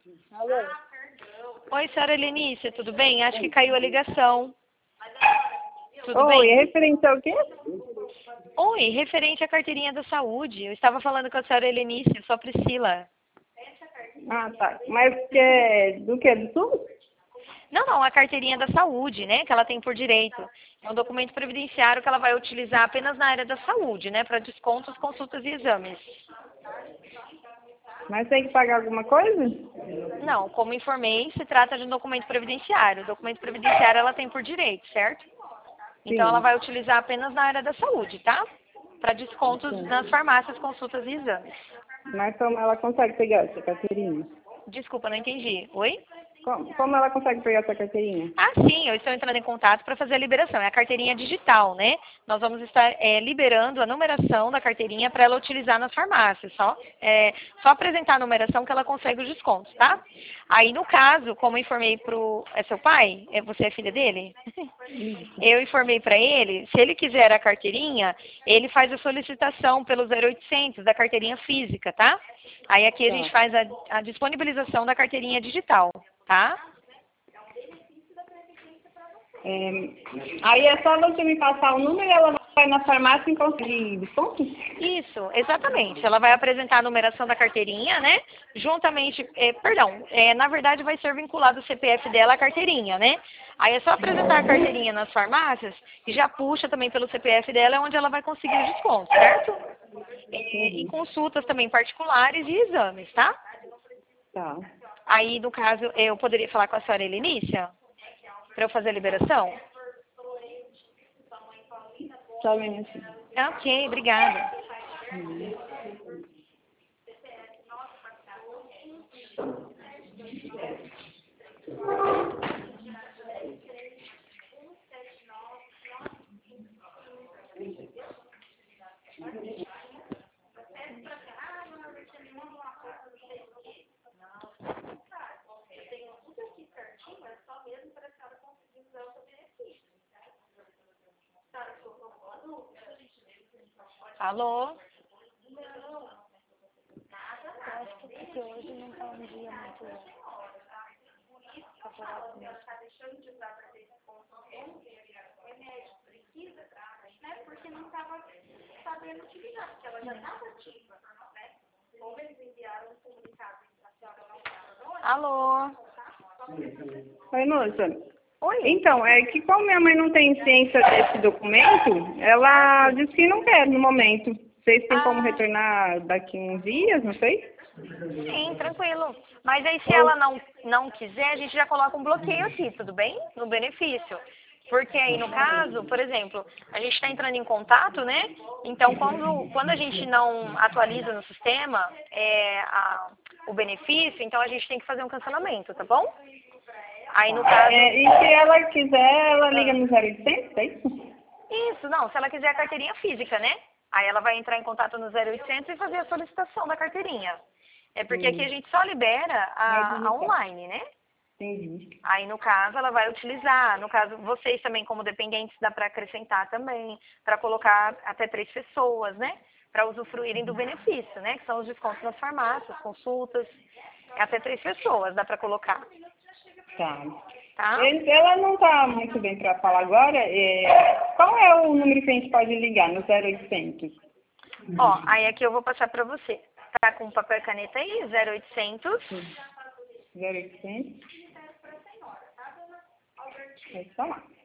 Alô? Oi, senhora Helenícia, tudo bem? Acho que caiu a ligação. Tudo Oi, bem? referente ao quê? Oi, referente à carteirinha da saúde. Eu estava falando com a senhora Helenícia, sou a Priscila. Ah, tá. Mas do que? Do SUS? Não, a carteirinha da saúde, né? Que ela tem por direito. É um documento previdenciário que ela vai utilizar apenas na área da saúde, né? Para descontos, consultas e exames. Mas tem que pagar alguma coisa? Não, como informei, se trata de um documento previdenciário. O documento previdenciário ela tem por direito, certo? Então ela Sim. vai utilizar apenas na área da saúde, tá? Para descontos nas farmácias, consultas e exames. Mas como ela consegue pegar essa carteirinha? Desculpa, não entendi. Oi? Como ela consegue pegar essa carteirinha? Ah, sim, eu estou entrando em contato para fazer a liberação. É a carteirinha digital, né? Nós vamos estar liberando a numeração da carteirinha para ela utilizar nas farmácias. Só apresentar a numeração que ela consegue os descontos, tá? Aí, no caso, como eu informei pro... É seu pai? Você é filha dele? Eu informei para ele, se ele quiser a carteirinha, ele faz a solicitação pelo 0800 da carteirinha física, tá? Aí aqui a gente faz a disponibilização da carteirinha digital, tá? Aí é só você me passar o número e ela vai na farmácia e consegue desconto? Isso, exatamente. Ela vai apresentar a numeração da carteirinha, né? Juntamente, na verdade vai ser vinculado o CPF dela à carteirinha, né? Aí é só apresentar a carteirinha nas farmácias e já puxa também pelo CPF dela, onde ela vai conseguir os descontos, certo? E consultas também particulares e exames, tá? Tá. Aí, no caso, eu poderia falar com a senhora Helenícia para eu fazer a liberação? Só um minutinho. Ok, obrigada. Alô? Acho que porque hoje não está um dia muito favorável mesmo. Alô? Oi, moça. Oi? Então, é que como minha mãe não tem ciência desse documento, ela disse que não quer no momento. Vocês têm como retornar daqui uns dias, não sei? Sim, tranquilo. Mas aí se ela não quiser, a gente já coloca um bloqueio aqui, tudo bem? No benefício. Porque aí, no caso, por exemplo, a gente está entrando em contato, né? Então, quando a gente não atualiza no sistema o benefício, então a gente tem que fazer um cancelamento, tá bom? Aí, no caso... E se ela quiser, ela liga no 0800, é isso? Isso, não, se ela quiser a carteirinha física, né? Aí ela vai entrar em contato no 0800 e fazer a solicitação da carteirinha. É porque aqui a gente só libera a online, né? Entendi. Aí, no caso, ela vai utilizar. No caso, vocês também, como dependentes, dá para acrescentar também, para colocar até 3 pessoas, né? Para usufruírem do benefício, né? Que são os descontos nas farmácias, consultas. Até 3 pessoas dá para colocar. Tá. Tá? Ela não está muito bem para falar agora. Qual é o número que a gente pode ligar no 0800? Ó, aí aqui eu vou passar para você. Tá com papel e caneta aí? 0800. 0800. Pode falar.